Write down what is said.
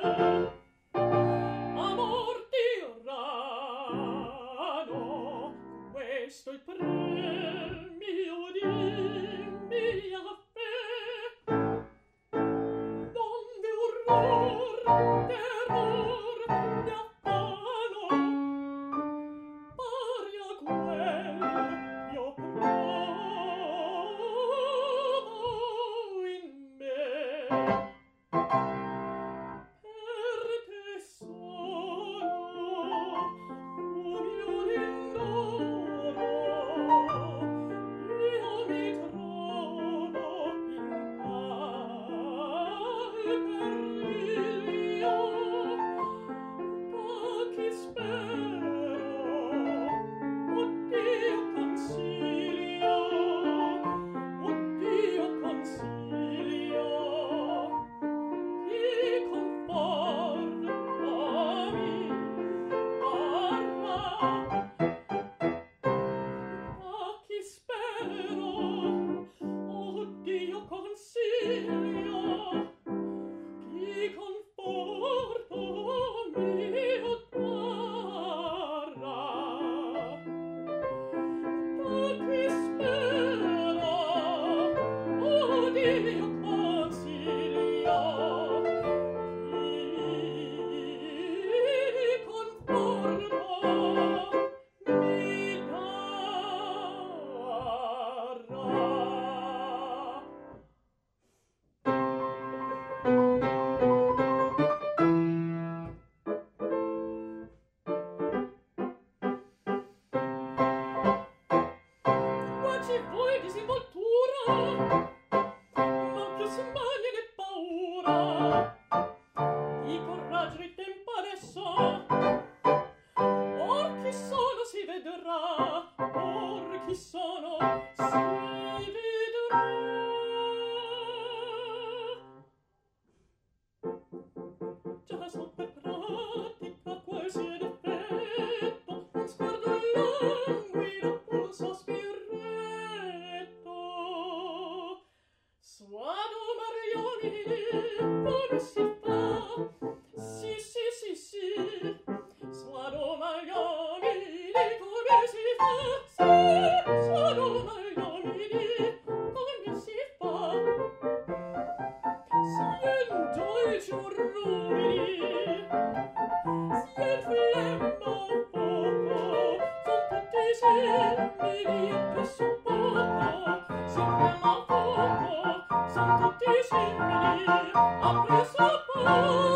Amor tirano, questo il premio di mia fé, donde orror, terror, mi affano, pari a quel io provo in me. Per te solo, un io d'indoro, io mi trovo in tal periglio, da chi spero, Dio consiglio, Dio consiglio, chi confortami parla, a chi spero, Dio consiglio, chi confortami parla. Chi spera, Dio consiglio, chi conforto mi Qua ci vuoi disinvoltura, non più smania né paura, di coraggio di tempo adesso, or chi sono si vedrà, or chi sono si vedrà. Già so per pratica qual sia l'effetto, un sguardo languido, un sospiretto. Suado Marioni, come si fa? Sì, sì, sì, sì. Suado Marioni, come si fa? Sì, suado Marioni, come si fa? Sien dolci orrori, sien flemma fuoco, son tutti simili a presso poco. Sien flemma fuoco, son tutti simili a presso poco.